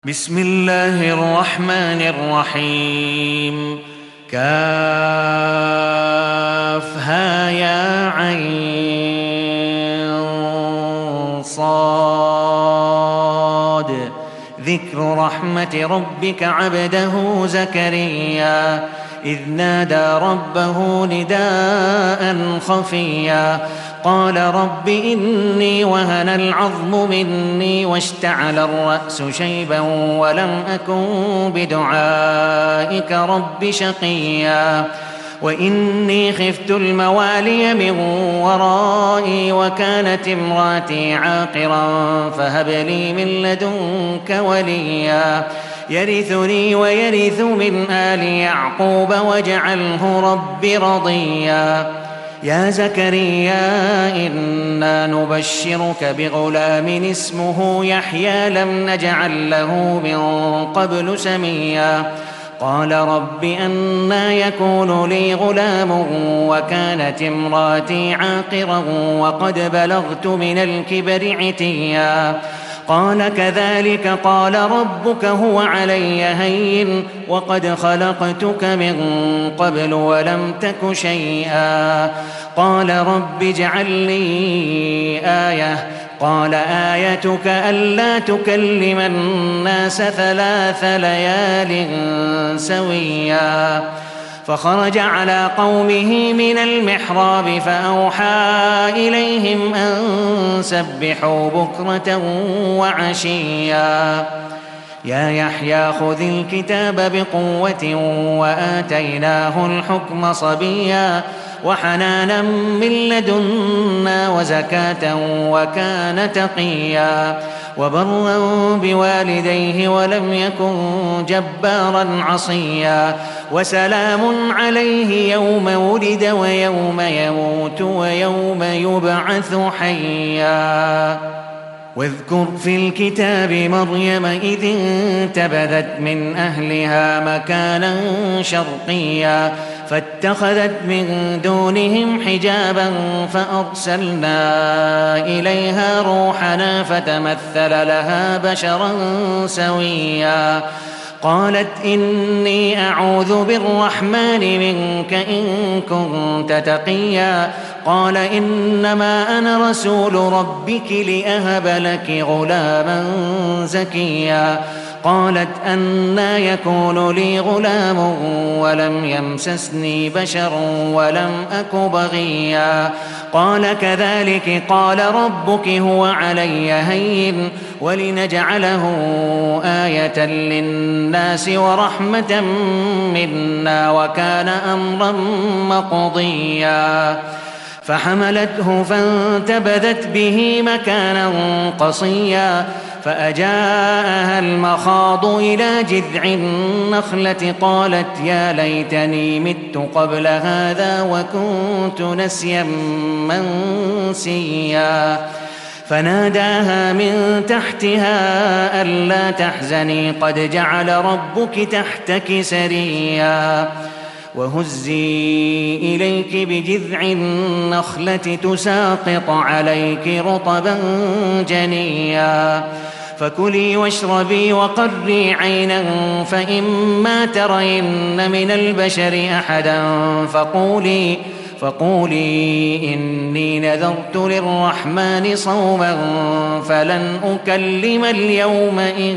بسم الله الرحمن الرحيم. كافها يا عين صاد. ذكر رحمة ربك عبده زكريا إذ نادى ربه نداء خفيا قال رب إني وهن العظم مني واشتعل الرأس شيبا ولم أكن بدعائك رب شقيا وإني خفت الموالي من ورائي وكانت امراتي عاقرا فهب لي من لدنك وليا يرثني ويرث من آل يعقوب واجعله رب رضيا يا زكريا إنا نبشرك بغلام اسمه يحيى لم نجعل له من قبل سميا قال رب أنى يكون لي غلام وكانت امراتي عاقرا وقد بلغت من الكبر عتيا قال كذلك قال ربك هو علي هين وقد خلقتك من قبل ولم تك شيئا قال رب اجعل لي آية قال آيتك ألا تكلم الناس 3 ليال سويا فخرج على قومه من المحراب فأوحى إليهم أن سبحوا بكرة وعشيا يا يحيى خذ الكتاب بقوة وآتيناه الحكم صبيا وحنانا من لدنا وزكاة وكان تقيا وبرا بوالديه ولم يكن جبارا عصيا وسلام عليه يوم ولد ويوم يموت ويوم يبعث حيا واذكر في الكتاب مريم إذ انتبذت من أهلها مكانا شرقيا فاتخذت من دونهم حجابا فأرسلنا إليها روحنا فتمثل لها بشرا سويا قالت إني أعوذ بالرحمن منك إن كنت تقيا قال إنما أنا رسول ربك لأهب لك غلاما زكيا قالت أنى يكون لي غلام ولم يمسسني بشر ولم أك بغيا قال كذلك قال ربك هو علي هين ولنجعله آية للناس ورحمة منا وكان أمرا مقضيا فحملته فانتبذت به مكانا قصيا فأجاءها المخاض إلى جذع النخلة قالت يا ليتني مت قبل هذا وكنت نسيا منسيا فناداها من تحتها ألا تحزني قد جعل ربك تحتك سريا وهزي إليك بجذع النخلة تساقط عليك رطبا جنيا فكلي واشربي وقري عينا فإما ترين من البشر أحدا فقولي إني نذرت للرحمن صوما فلن أكلم اليوم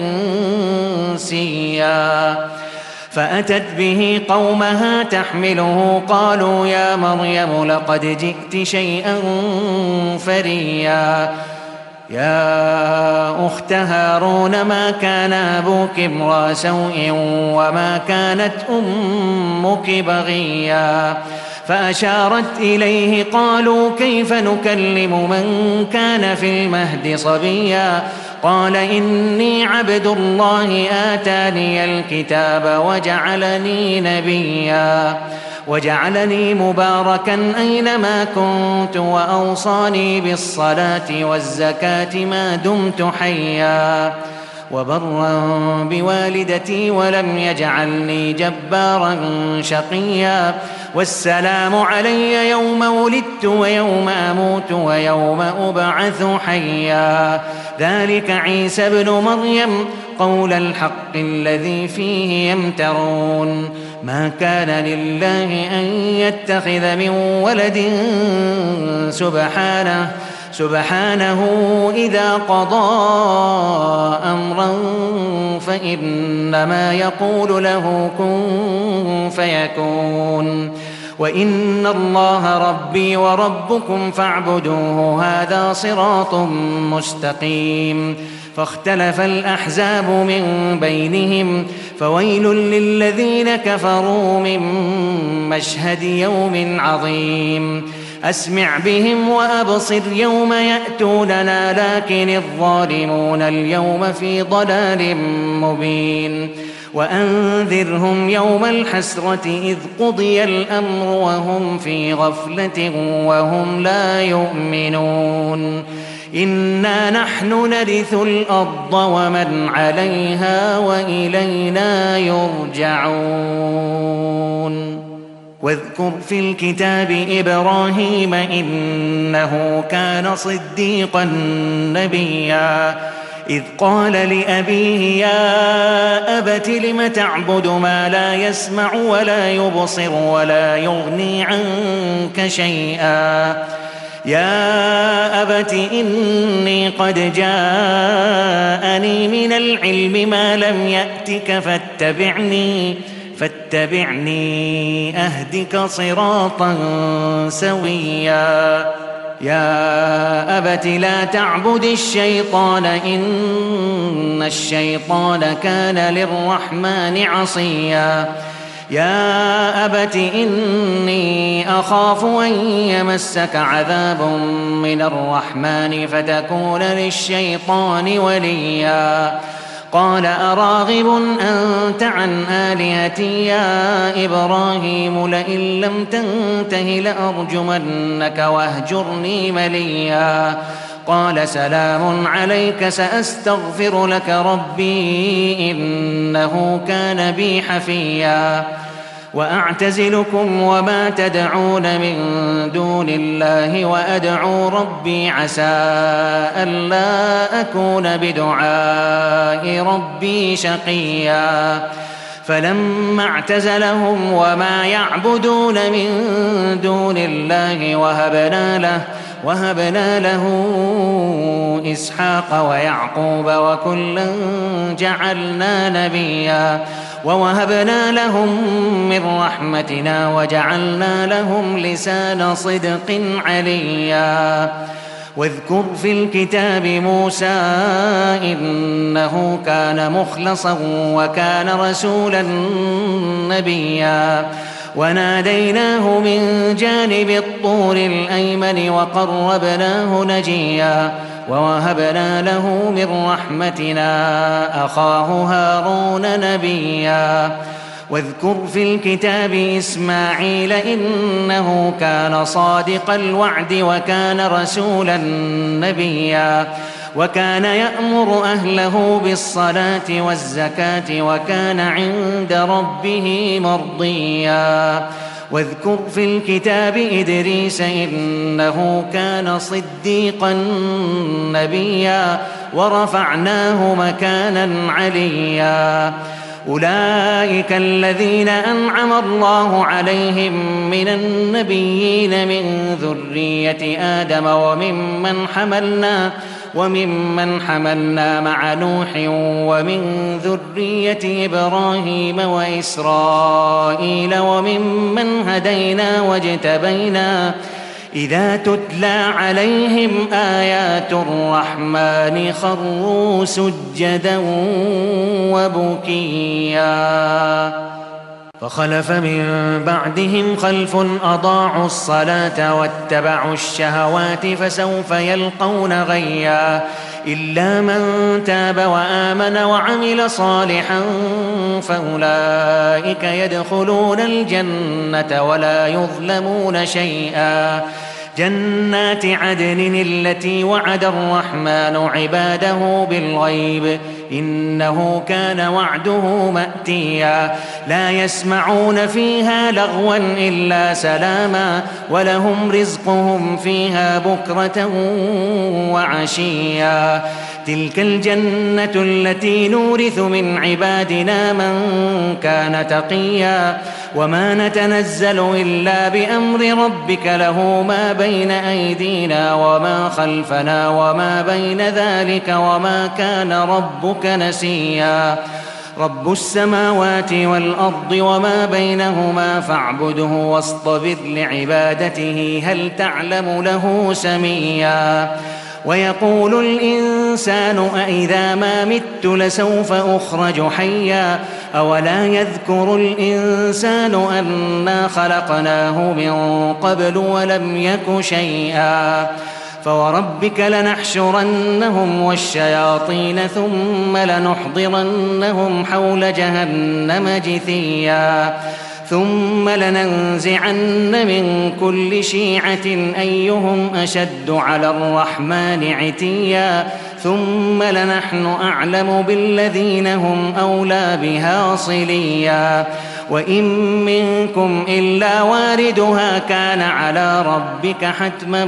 إنسيا فأتت به قومها تحمله قالوا يا مريم لقد جئت شيئا فريا يا أخت هارون ما كان أبوك امرأ سوء وما كانت أمك بغيا فأشارت إليه قالوا كيف نكلم من كان في المهد صبيا قال إني عبد الله آتاني الكتاب وجعلني نبيا وجعلني مباركا أينما كنت وأوصاني بالصلاة والزكاة ما دمت حيا وبرا بوالدتي ولم يجعلني جبارا شقيا والسلام علي يوم ولدت ويوم أموت ويوم أبعث حيا ذلك عيسى ابن مريم قول الحق الذي فيه يمترون ما كان لله أن يتخذ من ولد سبحانه إذا قضى أمرا فإنما يقول له كن فيكون وإن الله ربي وربكم فاعبدوه هذا صراط مستقيم فاختلف الأحزاب من بينهم فويل للذين كفروا من مشهد يوم عظيم أسمع بهم وأبصر يوم يأتوننا لكن الظالمون اليوم في ضلال مبين وأنذرهم يوم الحسرة إذ قضي الأمر وهم في غفلة وهم لا يؤمنون إنا نحن نرث الأرض ومن عليها وإلينا يرجعون واذكر في الكتاب إبراهيم إنه كان صديقا نبيا إذ قال لأبيه يا أبت لم تعبد ما لا يسمع ولا يبصر ولا يغني عنك شيئا يا أبت إني قد جاءني من العلم ما لم يأتك فاتبعني أهدك صراطا سويا يا أبت لا تعبد الشيطان إن الشيطان كان للرحمن عصيا يا أبت إني أخاف أن يمسك عذاب من الرحمن فتكون للشيطان وليا قال أراغب أنت عن آلهتي يا إبراهيم لئن لم تنته لأرجمنك واهجرني مليا قال سلام عليك سأستغفر لك ربي إنه كان بي حفيا وأعتزلكم وما تدعون من دون الله وأدعو ربي عسى ألا أكون بدعاء ربي شقيا فلما اعتزلهم وما يعبدون من دون الله وهبنا له إسحاق ويعقوب وكلا جعلنا نبيا ووهبنا لهم من رحمتنا وجعلنا لهم لسان صدق عليا واذكر في الكتاب موسى إنه كان مخلصا وكان رسولا نبيا وناديناه من جانب الطور الأيمن وقربناه نجيا ووهبنا له من رحمتنا أخاه هارون نبيا واذكر في الكتاب إسماعيل إنه كان صادق الوعد وكان رسولا نبيا وكان يأمر أهله بالصلاة والزكاة وكان عند ربه مرضيا واذكر في الكتاب إدريس إنه كان صديقا نبيا ورفعناه مكانا عليا أولئك الذين أنعم الله عليهم من النبيين من ذرية آدم وممن حملنا مع نوح ومن ذرية إبراهيم وإسرائيل وممن هدينا واجتبينا إذا تتلى عليهم آيات الرحمن خروا سجدا وبكيا فخلف من بعدهم خلف أضاعوا الصلاة واتبعوا الشهوات فسوف يلقون غيا إلا من تاب وآمن وعمل صالحا فأولئك يدخلون الجنة ولا يظلمون شيئا جنات عدن التي وعد الرحمن عباده بالغيب إنه كان وعده مأتيا لا يسمعون فيها لغوا إلا سلاما ولهم رزقهم فيها بكرة وعشيا تلك الجنة التي نورث من عبادنا من كان تقيا وما نتنزل إلا بأمر ربك له ما بين أيدينا وما خلفنا وما بين ذلك وما كان ربك نسيا رب السماوات والأرض وما بينهما فاعبده واصطبر لعبادته هل تعلم له سميا ويقول الإنسان أإذا ما مت لسوف أخرج حيا أولا يذكر الإنسان أنا خلقناه من قبل ولم يك شيئا فوربك لنحشرنهم والشياطين ثم لنحضرنهم حول جهنم جثيا ثم لننزعن من كل شيعة أيهم أشد على الرحمن عتيا ثم لنحن أعلم بالذين هم أولى بها صليا وإن منكم إلا واردها كان على ربك حتما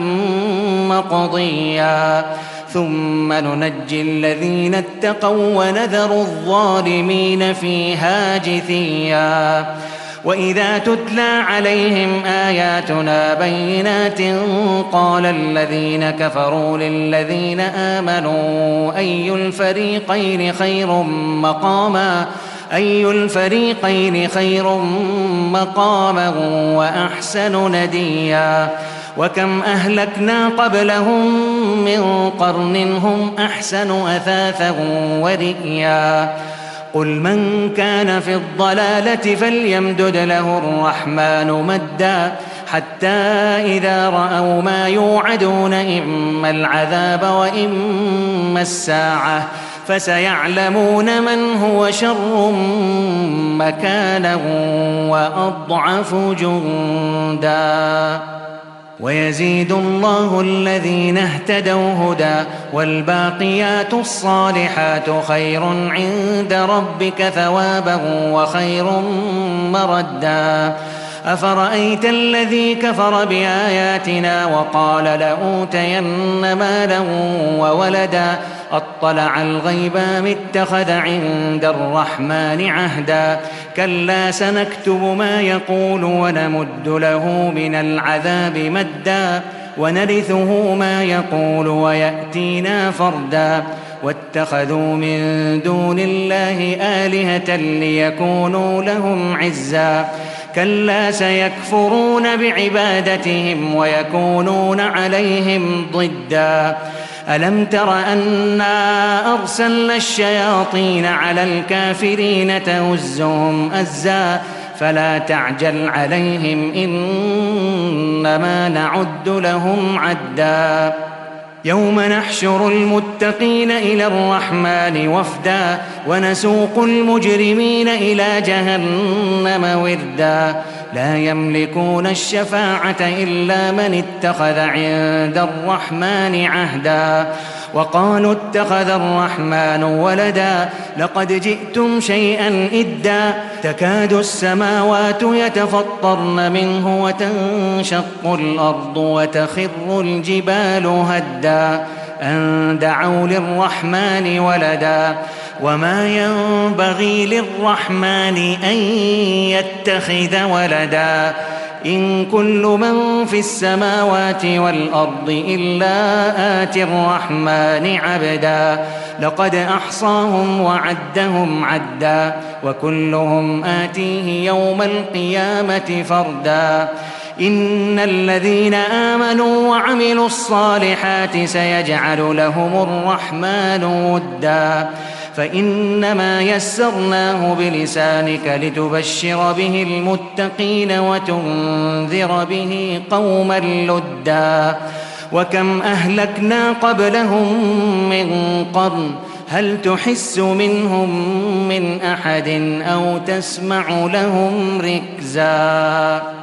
مقضيا ثم ننجي الذين اتقوا ونذر الظالمين فيها جثيا وإذا تتلى عليهم آياتنا بينات قال الذين كفروا للذين آمنوا أي الفريقين خير مقاما وأحسن نديا وكم أهلكنا قبلهم من قرن هم أحسن أثاثا ورئيا قل من كان في الضلالة فليمدد له الرحمن مدا حتى إذا رأوا ما يوعدون إما العذاب وإما الساعة فسيعلمون من هو شر مكانا وأضعف جندا ويزيد الله الذين اهتدوا هدى والباقيات الصالحات خير عند ربك ثوابا وخير مردا أفرأيت الذي كفر بآياتنا وقال لأوتين مالا وولدا أطلع الغيب أم اتخذ عند الرحمن عهدا كلا سنكتب ما يقول ونمد له من العذاب مدا ونرثه ما يقول ويأتينا فردا واتخذوا من دون الله آلهة ليكونوا لهم عزا كلا سيكفرون بعبادتهم ويكونون عليهم ضدا ألم تر أنا أرسلنا الشياطين على الكافرين تؤزهم أزا فلا تعجل عليهم إنما نعد لهم عدا يوم نحشر المتقين إلى الرحمن وفدا ونسوق المجرمين إلى جهنم وردا لا يملكون الشفاعة إلا من اتخذ عند الرحمن عهدا وقالوا اتخذ الرحمن ولدا لقد جئتم شيئا إدا تكاد السماوات يتفطرن منه وتنشق الأرض وتخر الجبال هدا أن دعوا للرحمن ولدا وما ينبغي للرحمن أن يتخذ ولدا إن كل من في السماوات والأرض إلا آتي الرحمن عبدا لقد أحصاهم وعدهم عدا وكلهم آتيه يوم القيامة فردا إن الذين آمنوا وعملوا الصالحات سيجعل لهم الرحمن ودا فإنما يسرناه بلسانك لتبشر به المتقين وتنذر به قوما لدا وكم أهلكنا قبلهم من قرن هل تحس منهم من أحد أو تسمع لهم ركزا